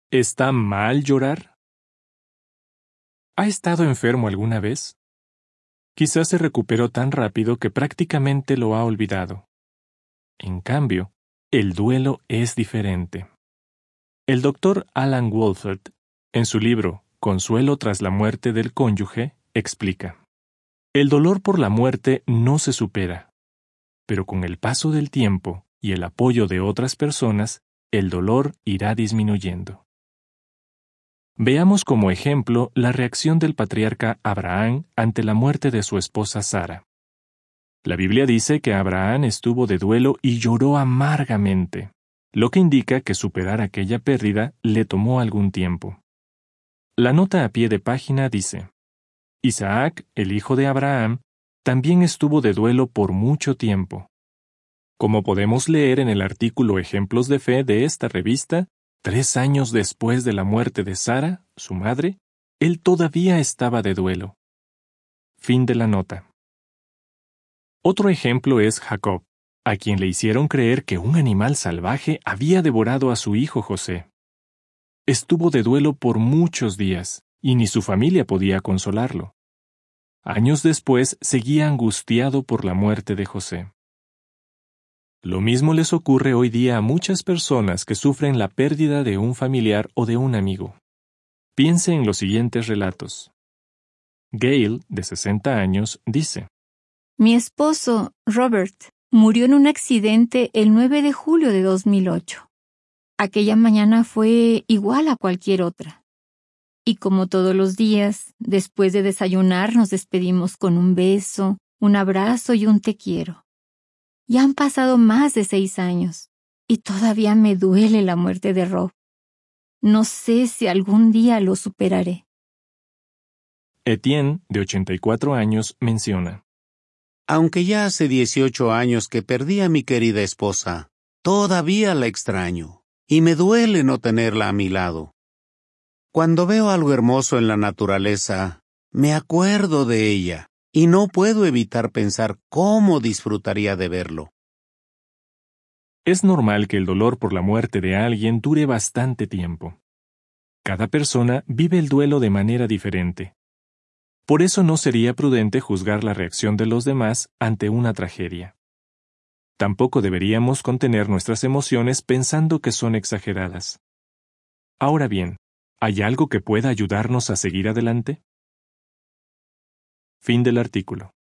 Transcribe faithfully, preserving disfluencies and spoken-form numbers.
¿Está mal llorar? ¿Ha estado enfermo alguna vez? Quizás se recuperó tan rápido que prácticamente lo ha olvidado. En cambio, el duelo es diferente. El doctor Alan Wolfert, en su libro Consuelo tras la muerte del cónyuge, explica: el dolor por la muerte no se supera, pero con el paso del tiempo y el apoyo de otras personas, el dolor irá disminuyendo. Veamos como ejemplo la reacción del patriarca Abraham ante la muerte de su esposa Sara. La Biblia dice que Abraham estuvo de duelo y lloró amargamente, lo que indica que superar aquella pérdida le tomó algún tiempo. La nota a pie de página dice: Isaac, el hijo de Abraham, también estuvo de duelo por mucho tiempo. Como podemos leer en el artículo Ejemplos de Fe de esta revista, tres años después de la muerte de Sara, su madre, él todavía estaba de duelo. Fin de la nota. Otro ejemplo es Jacob, a quien le hicieron creer que un animal salvaje había devorado a su hijo José. Estuvo de duelo por muchos días, y ni su familia podía consolarlo. Años después seguía angustiado por la muerte de José. Lo mismo les ocurre hoy día a muchas personas que sufren la pérdida de un familiar o de un amigo. Piense en los siguientes relatos. Gail, de sesenta años, dice: Mi esposo, Robert, murió en un accidente el nueve de julio de dos mil ocho. Aquella mañana fue igual a cualquier otra. Y como todos los días, después de desayunar nos despedimos con un beso, un abrazo y un te quiero. Ya han pasado más de seis años, y todavía me duele la muerte de Rob. No sé si algún día lo superaré. Etienne, de ochenta y cuatro años, menciona: Aunque ya hace dieciocho años que perdí a mi querida esposa, todavía la extraño, y me duele no tenerla a mi lado. Cuando veo algo hermoso en la naturaleza, me acuerdo de ella, y no puedo evitar pensar cómo disfrutaría de verlo. Es normal que el dolor por la muerte de alguien dure bastante tiempo. Cada persona vive el duelo de manera diferente. Por eso no sería prudente juzgar la reacción de los demás ante una tragedia. Tampoco deberíamos contener nuestras emociones pensando que son exageradas. Ahora bien, ¿hay algo que pueda ayudarnos a seguir adelante? Fin del artículo.